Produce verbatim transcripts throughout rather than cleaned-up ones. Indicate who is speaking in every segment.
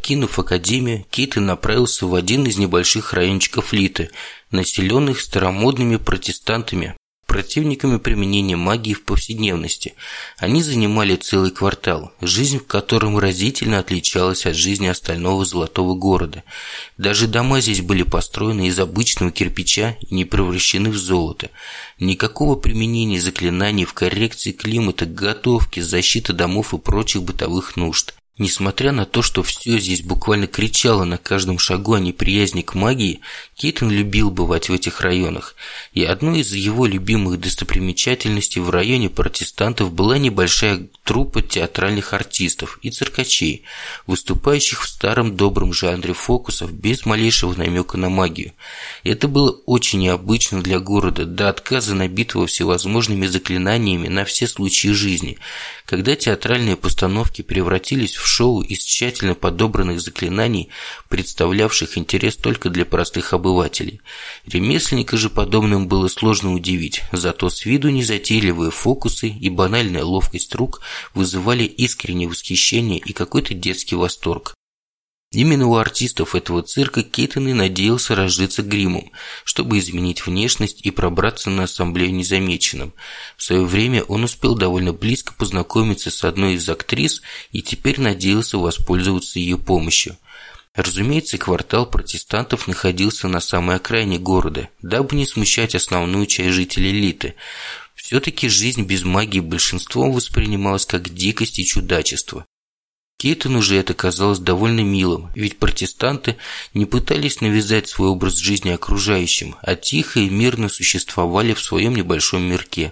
Speaker 1: Покинув академию, Кейтон направился в один из небольших райончиков Литы, населенных старомодными протестантами, противниками применения магии в повседневности. Они занимали целый квартал, жизнь в котором разительно отличалась от жизни остального золотого города. Даже дома здесь были построены из обычного кирпича и не превращены в золото. Никакого применения заклинаний в коррекции климата, готовке, защиты домов и прочих бытовых нужд. Несмотря на то, что все здесь буквально кричало на каждом шагу о неприязни к магии, Кейтон любил бывать в этих районах. И одной из его любимых достопримечательностей в районе протестантов была небольшая труппа театральных артистов и циркачей, выступающих в старом добром жанре фокусов без малейшего намека на магию. Это было очень необычно для города, до отказа набитого всевозможными заклинаниями на все случаи жизни. Когда театральные постановки превратились в шоу из тщательно подобранных заклинаний, представлявших интерес только для простых обывателей. Ремесленника же подобным было сложно удивить, зато с виду незатейливые фокусы и банальная ловкость рук вызывали искреннее восхищение и какой-то детский восторг. Именно у артистов этого цирка Кейтон и надеялся разжиться гримом, чтобы изменить внешность и пробраться на ассамблею незамеченным. В свое время он успел довольно близко познакомиться с одной из актрис и теперь надеялся воспользоваться ее помощью. Разумеется, квартал протестантов находился на самой окраине города, дабы не смущать основную часть жителей Литы. Все-таки жизнь без магии большинством воспринималась как дикость и чудачество. Кейтону же это казалось довольно милым, ведь протестанты не пытались навязать свой образ жизни окружающим, а тихо и мирно существовали в своем небольшом мирке.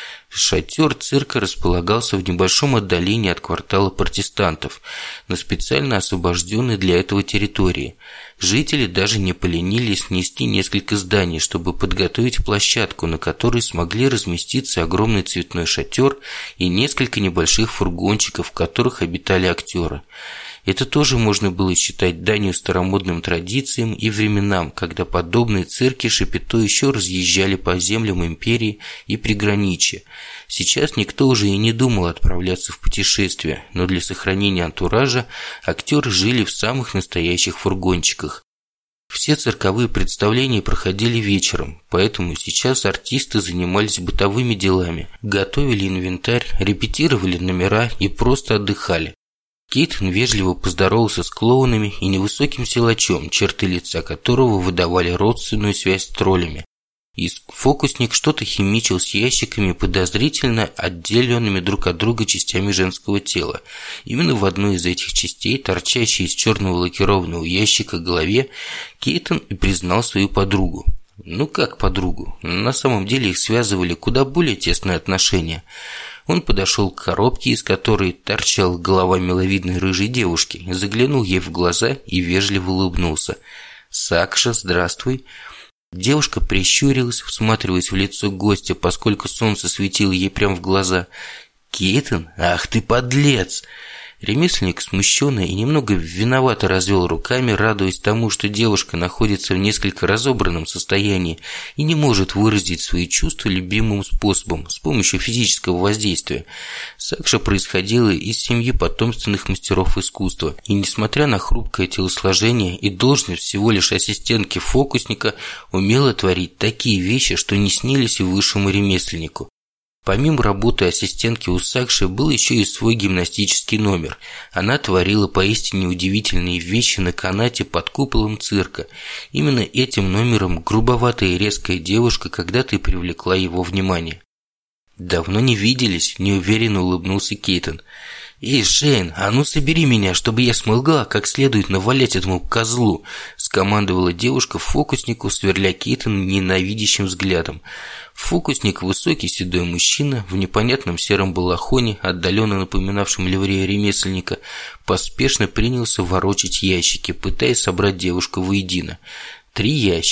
Speaker 1: Шатер цирка располагался в небольшом отдалении от квартала протестантов, на специально освобожденной для этого территории. Жители даже не поленились снести несколько зданий, чтобы подготовить площадку, на которой смогли разместиться огромный цветной шатер и несколько небольших фургончиков, в которых обитали актеры. Это тоже можно было считать данью старомодным традициям и временам, когда подобные цирки шапито еще разъезжали по землям империи и приграничья. Сейчас никто уже и не думал отправляться в путешествие, но для сохранения антуража актеры жили в самых настоящих фургончиках. Все цирковые представления проходили вечером, поэтому сейчас артисты занимались бытовыми делами, готовили инвентарь, репетировали номера и просто отдыхали. Кейтон вежливо поздоровался с клоунами и невысоким силачом, черты лица которого выдавали родственную связь с троллями. И фокусник что-то химичил с ящиками, подозрительно отделенными друг от друга частями женского тела. Именно в одной из этих частей, торчащей из черного лакированного ящика голове, Кейтон и признал свою подругу. Ну как подругу? На самом деле их связывали куда более тесные отношения. Он подошел к коробке, из которой торчала голова миловидной рыжей девушки, заглянул ей в глаза и вежливо улыбнулся. «Сакша, здравствуй». Девушка прищурилась, всматриваясь в лицо гостя, поскольку солнце светило ей прямо в глаза. «Кейтон? Ах ты подлец!» Ремесленник, смущенный и немного виновато развел руками, радуясь тому, что девушка находится в несколько разобранном состоянии и не может выразить свои чувства любимым способом, с помощью физического воздействия. Сакша происходила из семьи потомственных мастеров искусства, и, несмотря на хрупкое телосложение и должность всего лишь ассистентки фокусника, умела творить такие вещи, что не снились и высшему ремесленнику. Помимо работы ассистентки у Сакши был еще и свой гимнастический номер. Она творила поистине удивительные вещи на канате под куполом цирка. Именно этим номером грубоватая и резкая девушка когда-то и привлекла его внимание. «Давно не виделись», – неуверенно улыбнулся Кейтон. «Эй, Шейн, а ну собери меня, чтобы я смогла как следует навалять этому козлу», – скомандовала девушка фокуснику, сверля Кейтона ненавидящим взглядом. Фокусник, высокий седой мужчина, в непонятном сером балахоне, отдаленно напоминавшем ливрея ремесленника, поспешно принялся ворочать ящики, пытаясь собрать девушку воедино. Три ящика.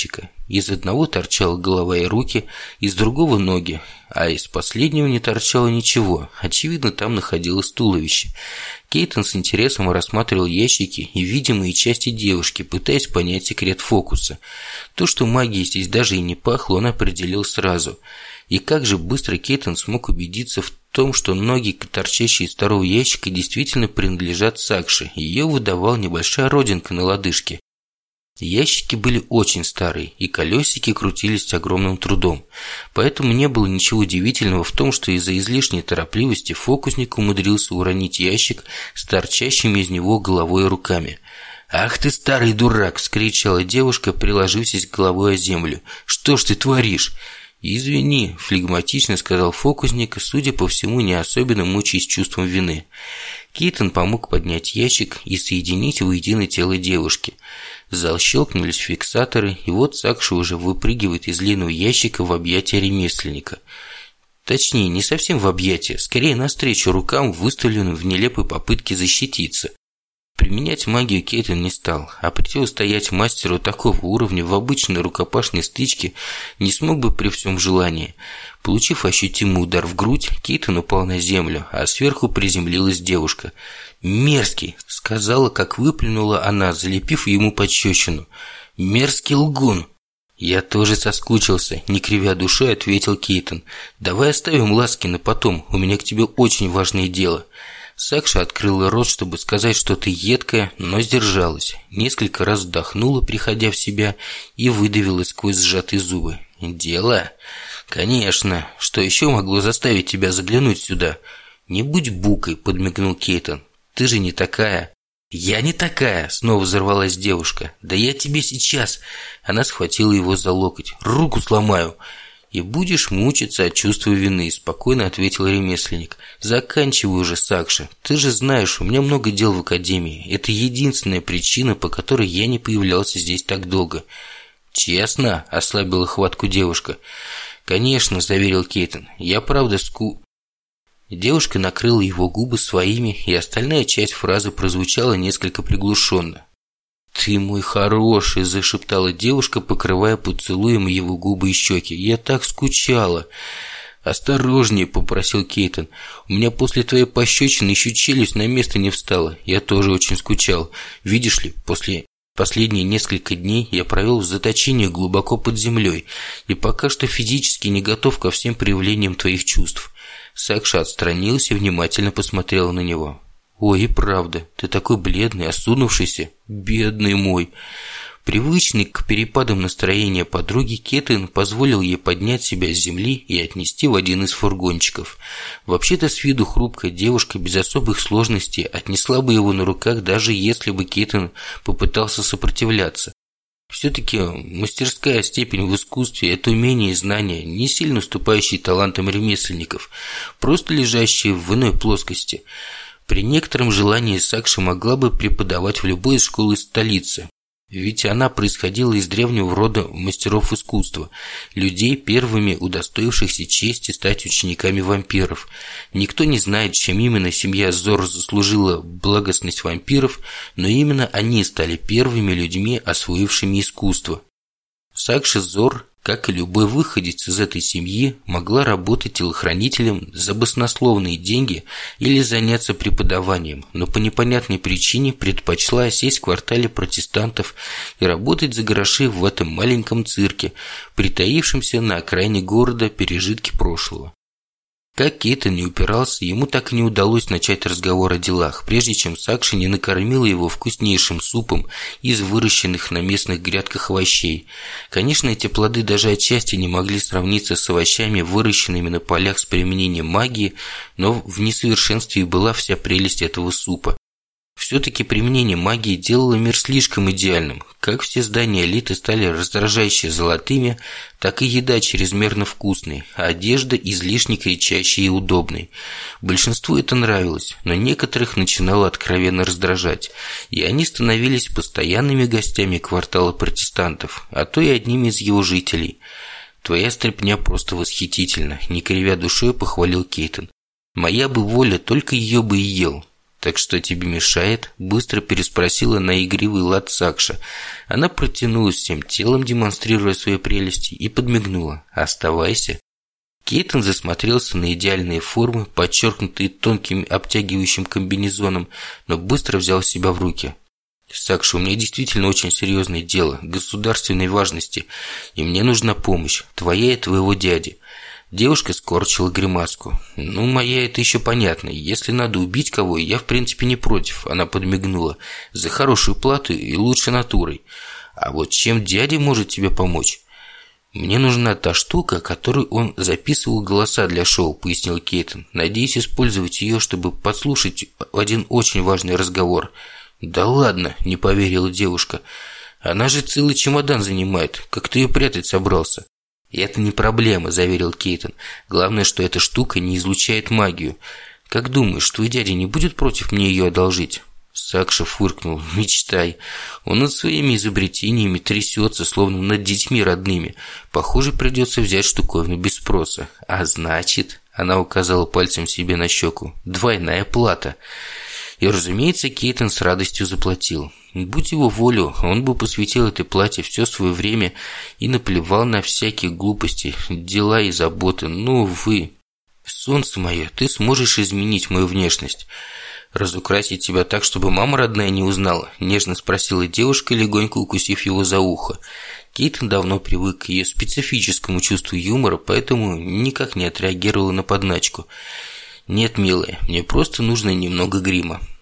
Speaker 1: Из одного торчала голова и руки, из другого ноги, а из последнего не торчало ничего. Очевидно, там находилось туловище. Кейтон с интересом рассматривал ящики и видимые части девушки, пытаясь понять секрет фокуса. То, что магией здесь даже и не пахло, он определил сразу. И как же быстро Кейтон смог убедиться в том, что ноги, торчащие из второго ящика, действительно принадлежат Сакше. Ее выдавала небольшая родинка на лодыжке. Ящики были очень старые, и колесики крутились с огромным трудом. Поэтому не было ничего удивительного в том, что из-за излишней торопливости фокусник умудрился уронить ящик с торчащими из него головой и руками. «Ах ты, старый дурак!» – вскричала девушка, приложившись головой о землю. «Что ж ты творишь?» «Извини», – флегматично сказал фокусник, судя по всему, не особенно мучаясь чувством вины. Кейтон помог поднять ящик и соединить воедино тело девушки. Защелкнулись фиксаторы, и вот Сакша уже выпрыгивает из длинного ящика в объятия ремесленника. Точнее, не совсем в объятия, скорее навстречу рукам, выставленным в нелепой попытке защититься. Применять магию Кейтон не стал, а противостоять мастеру такого уровня в обычной рукопашной стычке не смог бы при всем желании. Получив ощутимый удар в грудь, Кейтон упал на землю, а сверху приземлилась девушка. «Мерзкий!» – сказала, как выплюнула она, залепив ему пощечину. «Мерзкий лгун!» «Я тоже соскучился», – не кривя душой, ответил Кейтон. «Давай оставим ласки на потом, у меня к тебе очень важное дело». Сакша открыла рот, чтобы сказать что-то едкое, но сдержалась. Несколько раз вдохнула, приходя в себя, и выдавила сквозь сжатые зубы. «Дело? Конечно. Что еще могло заставить тебя заглянуть сюда?» «Не будь букой», – подмигнул Кейтон. «Ты же не такая». «Я не такая», – снова взорвалась девушка. «Да я тебе сейчас». Она схватила его за локоть. «Руку сломаю». «И будешь мучиться от чувства вины», – спокойно ответил ремесленник. «Заканчивай уже, Сакша. Ты же знаешь, у меня много дел в академии. Это единственная причина, по которой я не появлялся здесь так долго». «Честно?» – ослабила хватку девушка. «Конечно», – заверил Кейтон. «Я правда ску...» Девушка накрыла его губы своими, и остальная часть фразы прозвучала несколько приглушенно. «Ты мой хороший», – зашептала девушка, покрывая поцелуем его губы и щеки. «Я так скучала». «Осторожнее», – попросил Кейтон. «У меня после твоей пощечины еще челюсть на место не встала. Я тоже очень скучал. Видишь ли, после последние несколько дней я провел в заточении глубоко под землей, и пока что физически не готов ко всем проявлениям твоих чувств». Сакша отстранилась и внимательно посмотрела на него. «Ой, и правда, ты такой бледный, осунувшийся, бедный мой». Привычный к перепадам настроения подруги, Кейтон позволил ей поднять себя с земли и отнести в один из фургончиков. Вообще-то с виду хрупкая девушка без особых сложностей отнесла бы его на руках, даже если бы Кейтон попытался сопротивляться. Все-таки мастерская степень в искусстве – это умение и знания, не сильно уступающие талантам ремесленников, просто лежащие в иной плоскости. При некотором желании Сакша могла бы преподавать в любой из школ столицы, ведь она происходила из древнего рода мастеров искусства, людей, первыми удостоившихся чести стать учениками вампиров. Никто не знает, чем именно семья Зор заслужила благостность вампиров, но именно они стали первыми людьми, освоившими искусство. Сакша Зор, как и любой выходец из этой семьи, могла работать телохранителем за баснословные деньги или заняться преподаванием, но по непонятной причине предпочла осесть в квартале протестантов и работать за гроши в этом маленьком цирке, притаившемся на окраине города пережитки прошлого. Как Кейтон не упирался, ему так и не удалось начать разговор о делах, прежде чем Сакша не накормила его вкуснейшим супом из выращенных на местных грядках овощей. Конечно, эти плоды даже отчасти не могли сравниться с овощами, выращенными на полях с применением магии, но в несовершенстве была вся прелесть этого супа. Все-таки применение магии делало мир слишком идеальным. Как все здания элиты стали раздражающе золотыми, так и еда чрезмерно вкусной, а одежда излишне кричащей и удобной. Большинству это нравилось, но некоторых начинало откровенно раздражать, и они становились постоянными гостями квартала протестантов, а то и одними из его жителей. «Твоя стряпня просто восхитительна», – не кривя душой похвалил Кейтон. «Моя бы воля, только ее бы и ел». «Так что тебе мешает?» – быстро переспросила на игривый лад Сакша. Она протянулась всем телом, демонстрируя свои прелести, и подмигнула. «Оставайся». Кейтон засмотрелся на идеальные формы, подчеркнутые тонким обтягивающим комбинезоном, но быстро взял себя в руки. «Сакша, у меня действительно очень серьезное дело, государственной важности, и мне нужна помощь, твоя и твоего дяди». Девушка скорчила гримаску. «Ну, моя это еще понятно. Если надо убить кого, я в принципе не против». Она подмигнула. «За хорошую плату и лучшей натурой. А вот чем дядя может тебе помочь?» «Мне нужна та штука, которой он записывал голоса для шоу», — пояснил Кейтон. «Надеюсь использовать ее, чтобы подслушать один очень важный разговор». «Да ладно», — не поверила девушка. «Она же целый чемодан занимает. Как ты ее прятать собрался?» «И это не проблема», – заверил Кейтон. «Главное, что эта штука не излучает магию. Как думаешь, твой дядя не будет против мне ее одолжить?» Сакша фыркнул. «Мечтай. Он над своими изобретениями трясется, словно над детьми родными. Похоже, придется взять штуковину без спроса. А значит...» – она указала пальцем себе на щеку. «Двойная плата». И, разумеется, Кейтон с радостью заплатил. Будь его волю, он бы посвятил этой плате все свое время и наплевал на всякие глупости, дела и заботы. Но, увы. «Солнце мое, ты сможешь изменить мою внешность? Разукрасить тебя так, чтобы мама родная не узнала?» Нежно спросила девушка, легонько укусив его за ухо. Кейтон давно привык к ее специфическому чувству юмора, поэтому никак не отреагировал на подначку. «Нет, милая, мне просто нужно немного грима».